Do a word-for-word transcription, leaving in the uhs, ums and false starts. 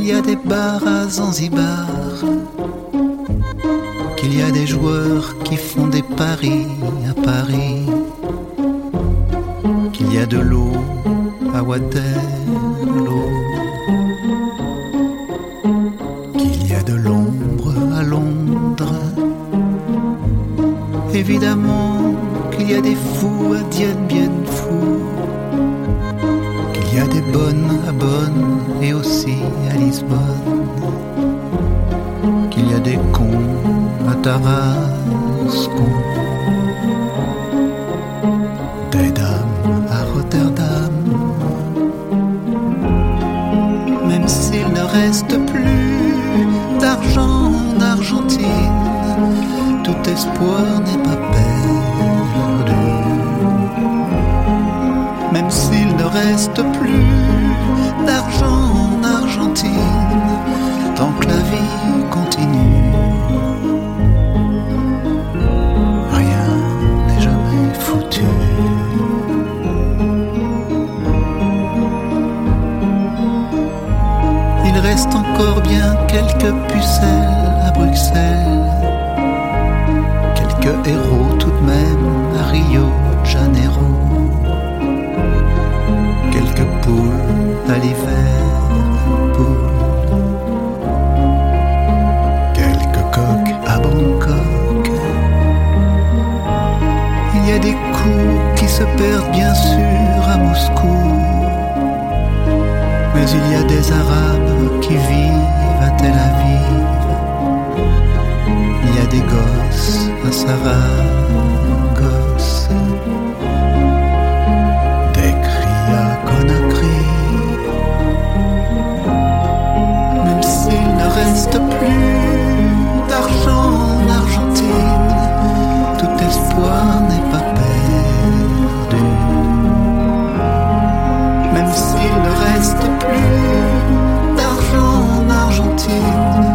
qu'il y a des bars à Zanzibar, qu'il y a des joueurs qui font des paris à Paris, qu'il y a de l'eau à Waterloo, qu'il y a de l'ombre à Londres, évidemment qu'il y a des fous à Dien Bien Phu, qu'il y a des bonnes à Bonn et aussi à Lisbonne, qu'il y a des cons à Tarascon, des dames à Rotterdam. Même s'il ne reste plus d'argent en Argentine, tout espoir n'est pas perdu. Même s'il ne reste plus d'argent en Argentine, tant que la vie continue, rien n'est jamais foutu. Il reste encore bien quelques pucelles à Bruxelles, quelques héros tout de même à Rio de Janeiro, quelques poules à Liverpool, quelques coqs à Bangkok. Il y a des coups qui se perdent bien sûr à Moscou, mais il y a des Arabes qui vivent à Tel Aviv. Il y a des gosses à Saragosse, des cris à Conakry. Même s'il ne reste plus d'argent en Argentine, tout espoir n'est pas perdu. Même s'il ne reste plus d'argent en Argentine,